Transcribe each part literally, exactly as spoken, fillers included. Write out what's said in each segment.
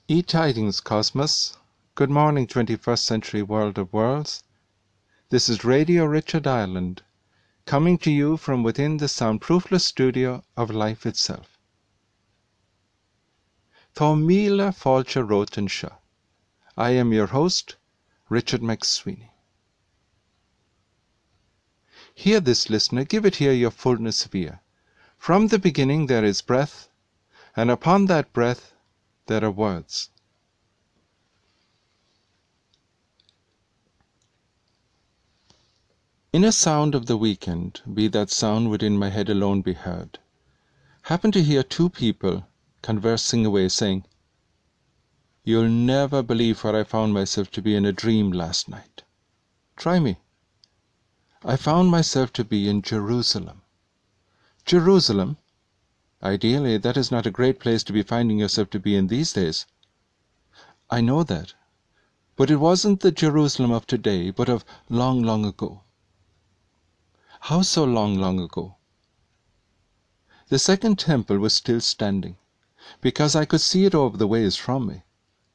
E-Tidings Cosmos. Good morning, twenty-first century world of worlds. This is Radio Richard Ireland, coming to you from within the soundproofless studio of life itself. Tá míle fáilte rótain seo. I am your host, Richard McSweeney. Hear this, listener, give it here your fullness of ear. From the beginning there is breath, and upon that breath there are words. In a sound of the weekend, be that sound within my head alone be heard, happen to hear two people conversing away, saying, "You'll never believe where I found myself to be in a dream last night." Try me. I found myself to be in Jerusalem. Jerusalem? Ideally, that is not a great place to be finding yourself to be in these days. I know that. But it wasn't the Jerusalem of today, but of long, long ago. How so long, long ago? The second temple was still standing, because I could see it over the ways from me.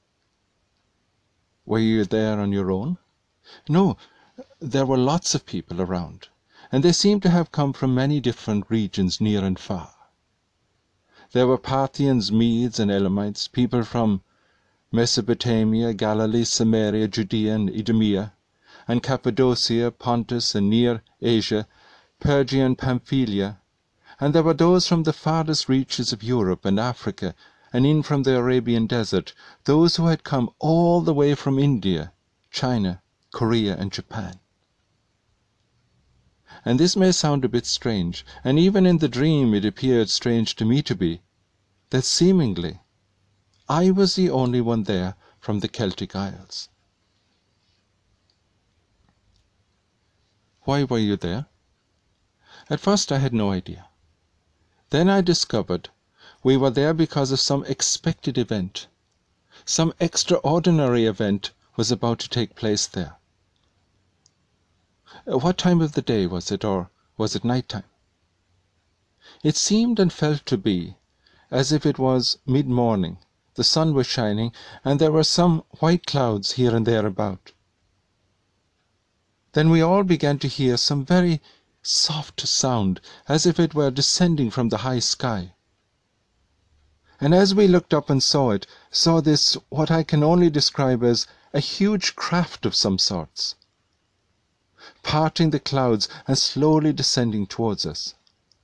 Were you there on your own? No, there were lots of people around, and they seemed to have come from many different regions near and far. There were Parthians, Medes, and Elamites, people from Mesopotamia, Galilee, Samaria, Judea, and Idumea, and Cappadocia, Pontus, and near Asia, Persia, and Pamphylia, and there were those from the farthest reaches of Europe and Africa, and in from the Arabian desert, those who had come all the way from India, China, Korea, and Japan. And this may sound a bit strange, and even in the dream it appeared strange to me to be, that seemingly I was the only one there from the Celtic Isles. Why were you there? At first I had no idea. Then I discovered we were there because of some expected event. Some extraordinary event was about to take place there. What time of the day was it, or was it night time? It seemed and felt to be as if it was mid-morning. The sun was shining, and there were some white clouds here and there about. Then we all began to hear some very soft sound, as if it were descending from the high sky. And as we looked up and saw it, saw this, what I can only describe as a huge craft of some sorts, parting the clouds and slowly descending towards us.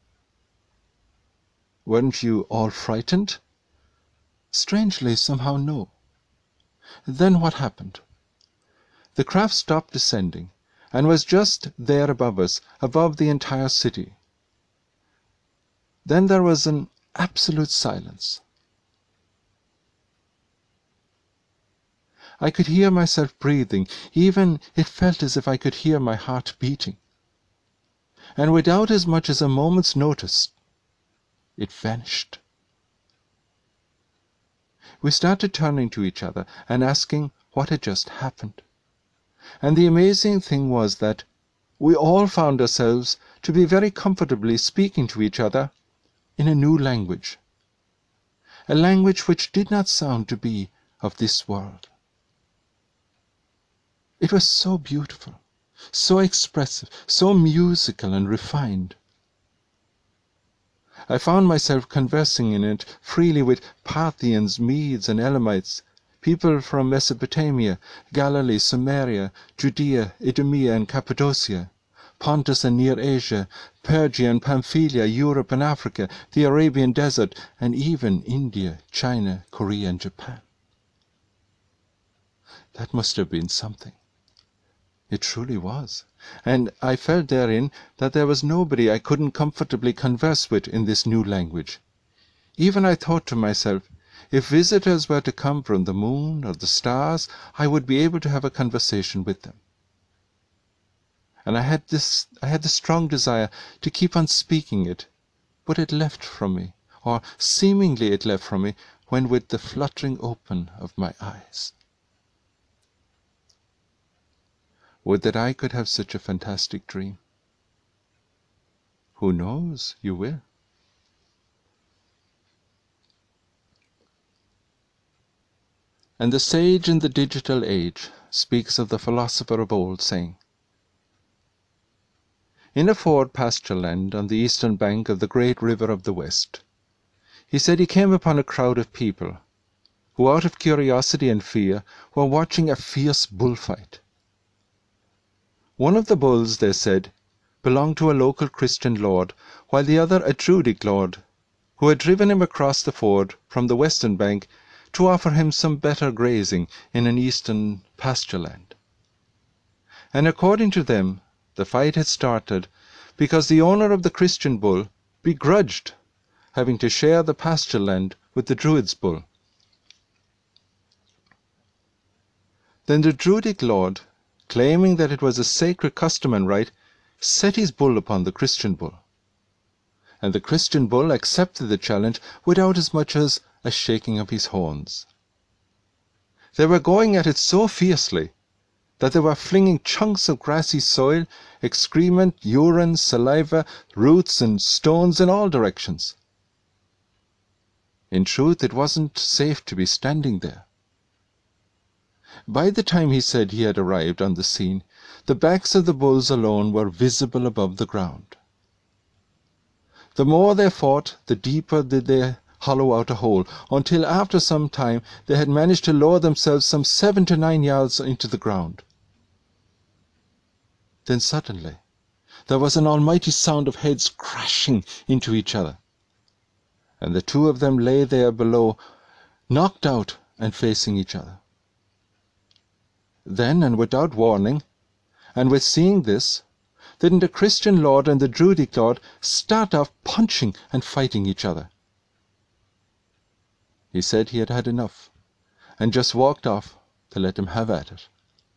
Weren't you all frightened? Strangely, somehow, no. Then what happened? The craft stopped descending, and was just there above us, above the entire city. Then there was an absolute silence. I could hear myself breathing, even it felt as if I could hear my heart beating. And without as much as a moment's notice, it vanished. We started turning to each other and asking what had just happened. And the amazing thing was that we all found ourselves to be very comfortably speaking to each other in a new language, a language which did not sound to be of this world. It was so beautiful, so expressive, so musical and refined. I found myself conversing in it freely with Parthians, Medes, and Elamites, people from Mesopotamia, Galilee, Samaria, Judea, Idumea, and Cappadocia, Pontus and near Asia, Persia and Pamphylia, Europe and Africa, the Arabian desert, and even India, China, Korea, and Japan. That must have been something. It truly was, and I felt therein that there was nobody I couldn't comfortably converse with in this new language. Even I thought to myself, if visitors were to come from the moon or the stars, I would be able to have a conversation with them. And I had this, I had the strong desire to keep on speaking it, but it left from me, or seemingly it left from me, when with the fluttering open of my eyes. Would that I could have such a fantastic dream. Who knows? You will. And the sage in the digital age speaks of the philosopher of old, saying, in a ford pasture land on the eastern bank of the great river of the West, he said he came upon a crowd of people who, out of curiosity and fear, were watching a fierce bullfight. One of the bulls, they said, belonged to a local Christian lord, while the other a Druidic lord, who had driven him across the ford from the western bank to offer him some better grazing in an eastern pasture land. And according to them, the fight had started because the owner of the Christian bull begrudged having to share the pasture land with the Druid's bull. Then the Druidic lord, claiming that it was a sacred custom and right, set his bull upon the Christian bull. And the Christian bull accepted the challenge without as much as a shaking of his horns. They were going at it so fiercely that they were flinging chunks of grassy soil, excrement, urine, saliva, roots and stones in all directions. In truth, it wasn't safe to be standing there. By the time he said he had arrived on the scene, the backs of the bulls alone were visible above the ground. The more they fought, the deeper did they hollow out a hole, until after some time they had managed to lower themselves some seven to nine yards into the ground. Then suddenly there was an almighty sound of heads crashing into each other, and the two of them lay there below, knocked out and facing each other. Then, and without warning, and with seeing this, didn't the Christian lord and the Druidic lord start off punching and fighting each other. He said he had had enough, and just walked off to let them have at it.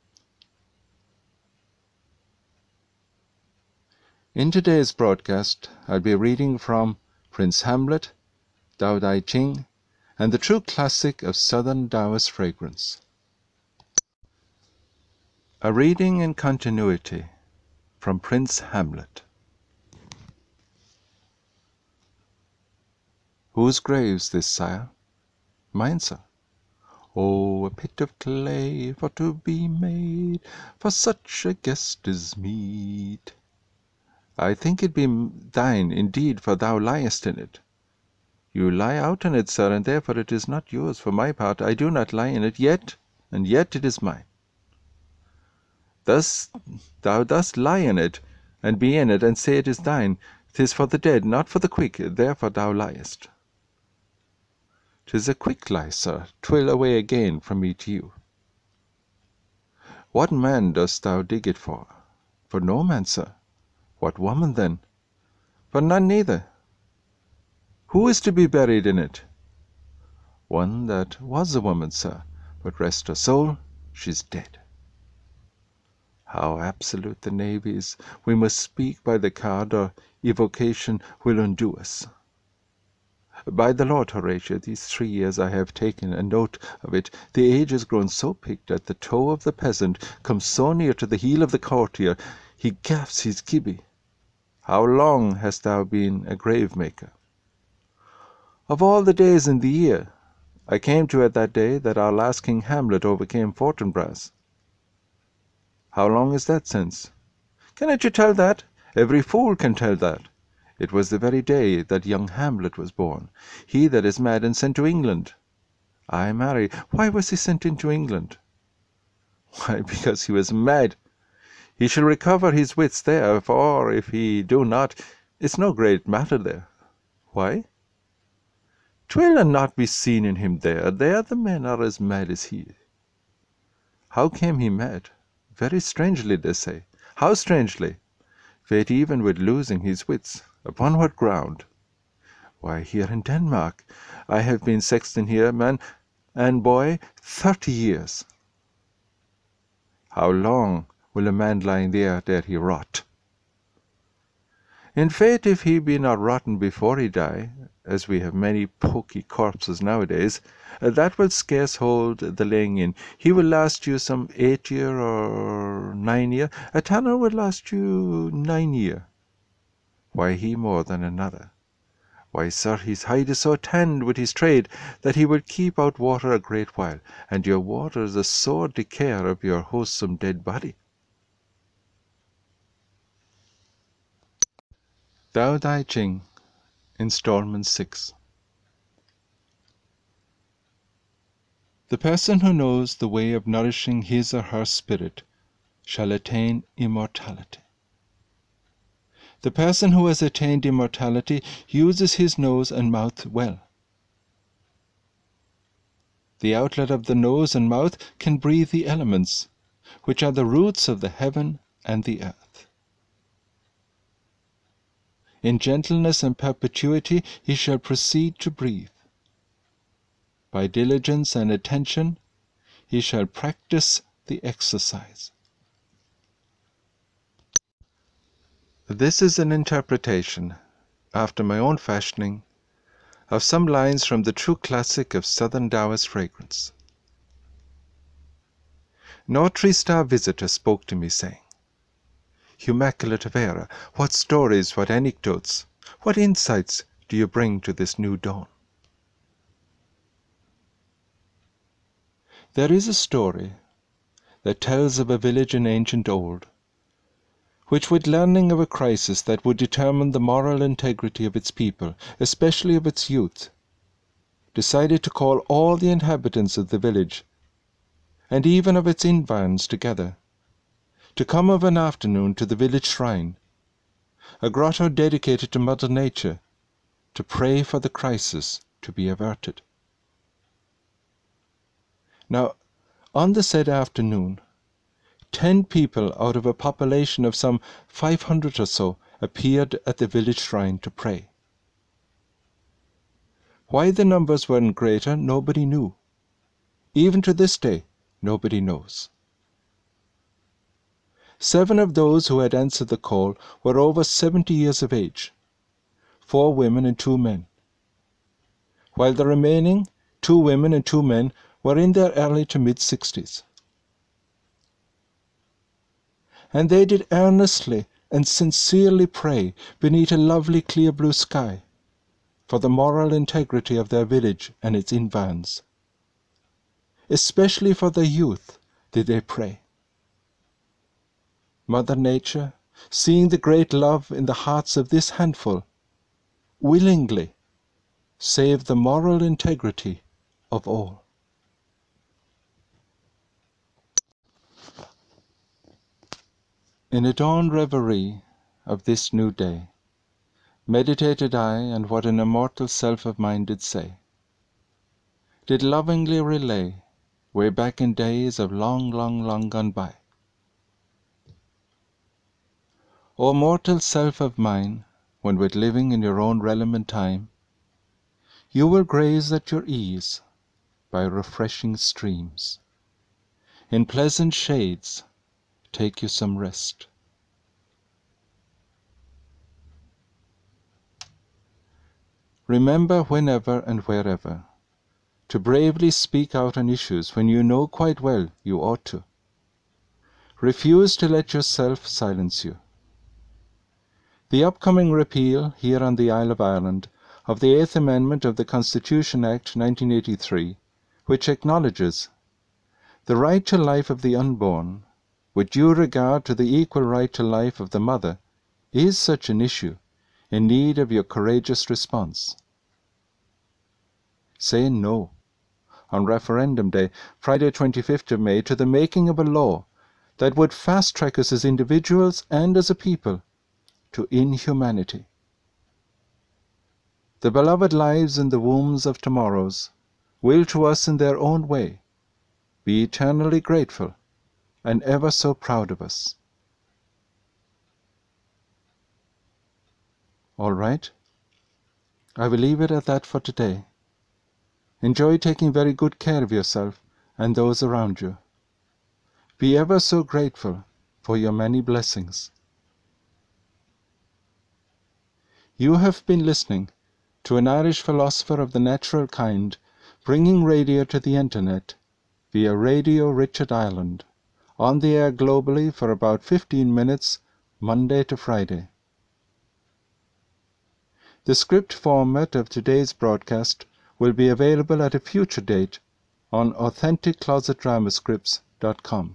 In today's broadcast, I'll be reading from Prince Hamlet, Tao Te Ching, and the true classic of Southern Taoist fragrance. A reading in continuity from Prince Hamlet. Whose grave's this, sire? Mine, sir. Oh, a pit of clay for to be made for such a guest as meet. I think it be thine, indeed, for thou liest in it. You lie out in it, sir, and therefore it is not yours. For my part, I do not lie in it, yet, and yet it is mine. Thus thou dost lie in it, and be in it, and say it is thine. 'Tis for the dead, not for the quick, therefore thou liest. 'Tis a quick lie, sir, 'twill away again from me to you. What man dost thou dig it for? For no man, sir. What woman, then? For none neither. Who is to be buried in it? One that was a woman, sir, but rest her soul, she's dead. How absolute the knave is! We must speak by the card, or evocation will undo us. By the Lord, Horatio, these three years I have taken a note of it, the age has grown so picked that the toe of the peasant comes so near to the heel of the courtier, he gaffs his gibby. How long hast thou been a grave-maker? Of all the days in the year, I came to it that day that our last King Hamlet overcame Fortinbras. How long is that since? Cannot you tell that? Every fool can tell that. It was the very day that young Hamlet was born, he that is mad and sent to England. Ay, marry, why was he sent into England? Why, because he was mad. He shall recover his wits there, for if he do not, it's no great matter there. Why? 'Twill not be seen in him there. There the men are as mad as he. How came he mad? Very strangely, they say. How strangely? Fate even with losing his wits. Upon what ground? Why, here in Denmark. I have been sexton here, man and boy, thirty years. How long will a man lie there ere he rot? In faith, if he be not rotten before he die, as we have many poky corpses nowadays, that will scarce hold the laying in. He will last you some eight year or nine year. A tanner will last you nine year. Why he more than another? Why, sir, his hide is so tanned with his trade that he will keep out water a great while, and your water is a sore decayer of your wholesome dead body. Tao Te Ching, Installment six. The person who knows the way of nourishing his or her spirit shall attain immortality. The person who has attained immortality uses his nose and mouth well. The outlet of the nose and mouth can breathe the elements, which are the roots of the heaven and the earth. In gentleness and perpetuity he shall proceed to breathe. By diligence and attention he shall practice the exercise. This is an interpretation, after my own fashioning, of some lines from the true classic of Southern Taoist fragrance. An Autry-Star visitor spoke to me, saying, "Immaculate Vera, what stories, what anecdotes, what insights do you bring to this new dawn?" There is a story that tells of a village in ancient old, which, with learning of a crisis that would determine the moral integrity of its people, especially of its youth, decided to call all the inhabitants of the village, and even of its environs together, to come of an afternoon to the village shrine, a grotto dedicated to Mother Nature, to pray for the crisis to be averted. Now, on the said afternoon, ten people out of a population of some five hundred or so appeared at the village shrine to pray. Why the numbers weren't greater, nobody knew. Even to this day, nobody knows. Seven of those who had answered the call were over seventy years of age, four women and two men, while the remaining two women and two men were in their early to mid-sixties. And they did earnestly and sincerely pray beneath a lovely clear blue sky for the moral integrity of their village and its environs. Especially for their youth did they pray. Mother Nature, seeing the great love in the hearts of this handful, willingly saved the moral integrity of all. In a dawn reverie of this new day, meditated I on what an immortal self of mine did say, did lovingly relay, way back in days of long, long, long gone by. O mortal self of mine, when with living in your own realm and time, you will graze at your ease by refreshing streams. In pleasant shades take you some rest. Remember whenever and wherever to bravely speak out on issues when you know quite well you ought to. Refuse to let yourself silence you. The upcoming repeal here on the Isle of Ireland of the Eighth Amendment of the Constitution Act nineteen eighty-three, which acknowledges the right to life of the unborn, with due regard to the equal right to life of the mother, is such an issue in need of your courageous response. Say no on referendum day, Friday twenty-fifth of May, to the making of a law that would fast-track us as individuals and as a people to inhumanity. The beloved lives in the wombs of tomorrows will to us in their own way be eternally grateful and ever so proud of us. All right, I will leave it at that for today. Enjoy taking very good care of yourself and those around you. Be ever so grateful for your many blessings. You have been listening to an Irish philosopher of the natural kind, bringing radio to the internet via Radio Richard Ireland, on the air globally for about fifteen minutes, Monday to Friday. The script format of today's broadcast will be available at a future date on authentic closet drama scripts dot com.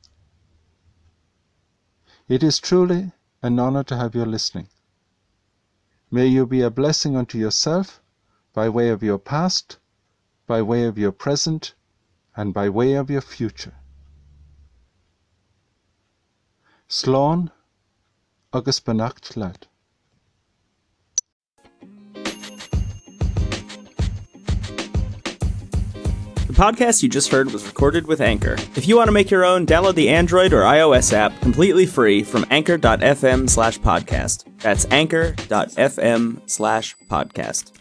It is truly an honor to have you listening. May you be a blessing unto yourself by way of your past, by way of your present, and by way of your future. Slán agus beannacht leat. The podcast you just heard was recorded with Anchor. If you want to make your own, download the Android or iOS app completely free from anchor dot f m slash podcast. That's anchor dot f m slash podcast.